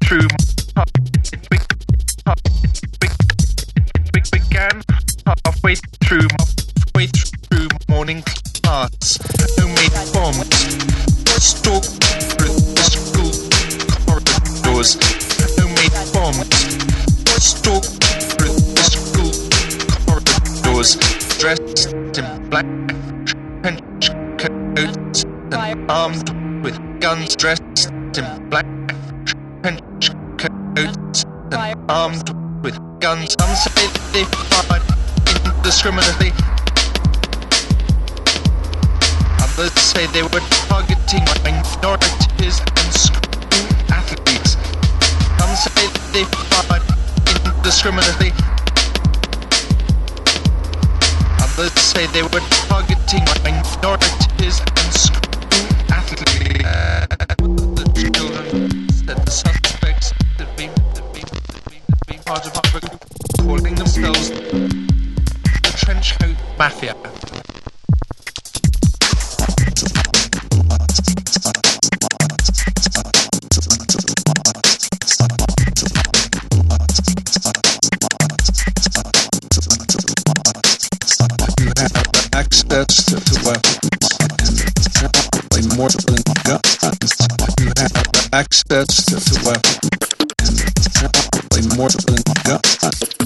through began halfway through morning class. Homemade bombs stalked through the school corridors. Homemade bombs stalked through the school corridors. Dressed in black trench coats and armed with guns. Dressed in black trench coats and armed with guns. Some say they fired indiscriminately. Others say they were targeting minorities and school athletes. Some say they fired indiscriminately. Others say they were targeting minorities and school athletes. The children said the suspects had been part of our group, calling themselves the Trenchcoat Mafia. You have access to weapons and play more than guns. You have access to weapons and play more than guns.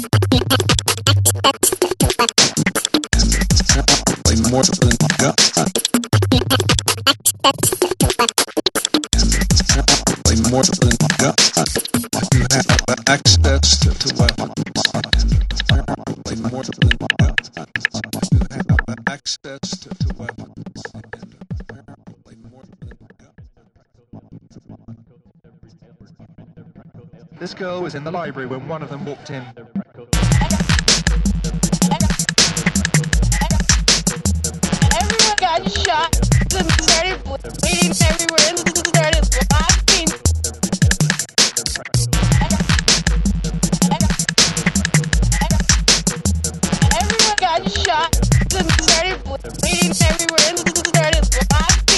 And play more than guns. And play more than guns. You have access to weapons and play more than guns. You have access to weapons and play more than guns. This girl was in the library when one of them walked in. Everyone got shot and started bleeding everywhere and started laughing. Everyone got shot and started bleeding everywhere and started laughing.